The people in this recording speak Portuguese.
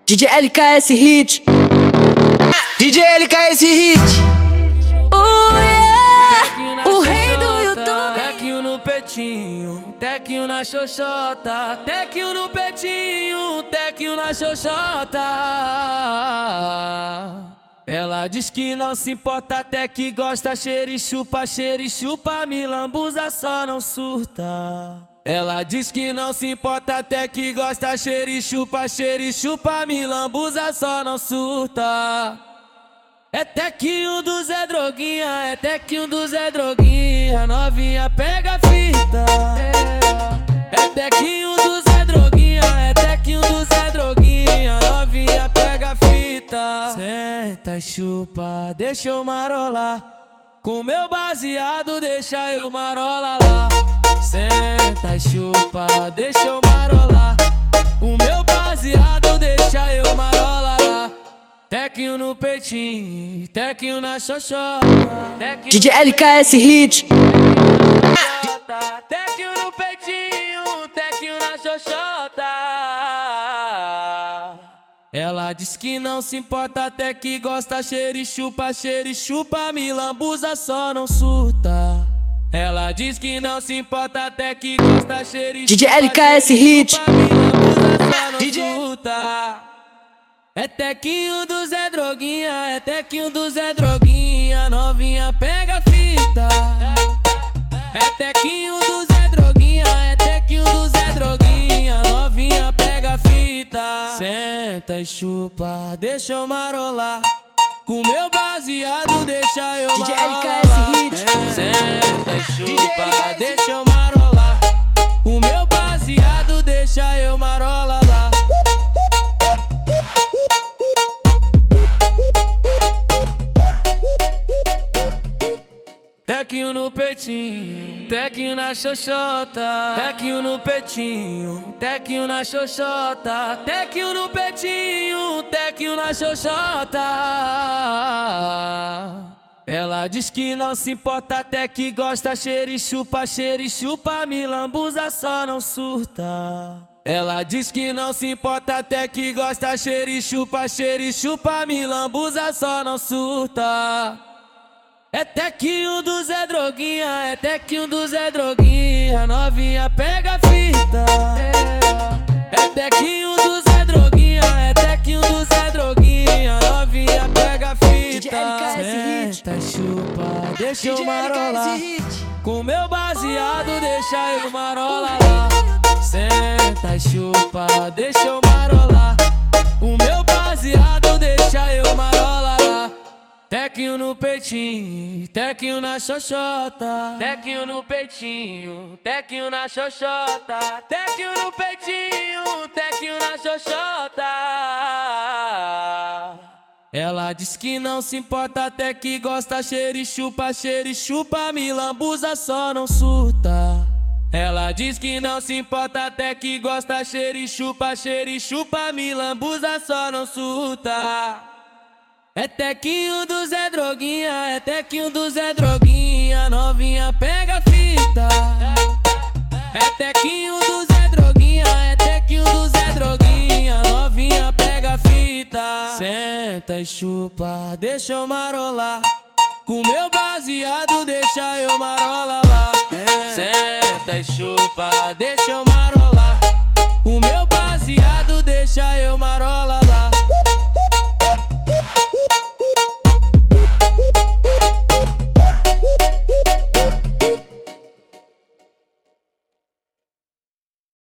DJ LKS Hit. DJ LKS Hit. Oh yeah, o rei do YouTube. Tequinho no petinho, tequinho na xoxota. Tequinho no petinho, tequinho na xoxota. Ela diz que não se importa, até que gosta. Cheira e chupa, me lambuza, só não surta. Ela diz que não se importa, até que gosta. Cheira e chupa, me lambuza, só não surta. É tequinho do Zé Droguinha, é tequinho do Zé Droguinha. Novinha pega a fita. É tequinho do Zé Droguinha, é tequinho do Zé Droguinha. Novinha pega a fita. Senta e chupa, deixa eu marolar. Com meu baseado, deixa eu marolar lá. Senta e chupa, deixa eu marolar. O meu baseado, deixa eu marolar lá. Tequinho no peitinho, tequinho na xoxota. DJ LKS Hit. Tequinho no peitinho, tequinho na xoxota. Ela diz que não se importa, até que gosta. Cheira e chupa, me lambuza, só não surta. Ela diz que não se importa, até que gosta. Cheira e DJ LKS Hit. me lambuza, só não surta. É tequinho do Zé Droguinha, é tequinho do Zé Droguinha. Novinha pega a fita. É tequinho do Zé Droguinha, é tequinho do Zé Droguinha. Novinha pega a fita. Senta e chupa, deixa eu marolar. Com meu baseado, deixa eu DJ marolar. LKS Hit. Senta e chupa, deixa eu marolar. O meu baseado, deixa eu marolar lá. Tequinho no peitinho, tequinho na xoxota. Tequinho no peitinho, tequinho na xoxota. Tequinho no peitinho, tequinho na xoxota. Ela diz que não se importa, até que gosta. Cheira e chupa, me lambuza, só não surta. Ela diz que não se importa, até que gosta. Cheira e chupa, me lambuza, só não surta. É tequinho do Zé Droguinha, é tequinho do Zé Droguinha. Novinha pega a fita. É tequinho do Zé Droguinha, é tequinho do Zé Droguinha. Novinha pega a fita. Senta e chupa, deixa eu marolar. Com meu baseado, deixa eu marolar lá. Senta e chupa, deixa eu marolar. O meu baseado, deixa eu marolar lá. Tequinho no peitinho, tequinho na xoxota. Tequinho no peitinho, tequinho na xoxota. Tequinho no peitinho, tequinho na xoxota. Ela diz que não se importa, até que gosta. Cheira e chupa, me lambuza, só não surta. Ela diz que não se importa, até que gosta. Cheira e chupa, me lambuza, só não surta. É tequinho do Zé Droguinha, é tequinho do Zé Droguinha. Novinha pega a fita. É tequinho do Zé Droguinha, é tequinho do Zé Droguinha. Novinha pega a fita. Senta e chupa, deixa eu marolar. Com meu baseado, deixa eu marolar lá. Senta e chupa, deixa eu marolar. O meu baseado, deixa eu marolar.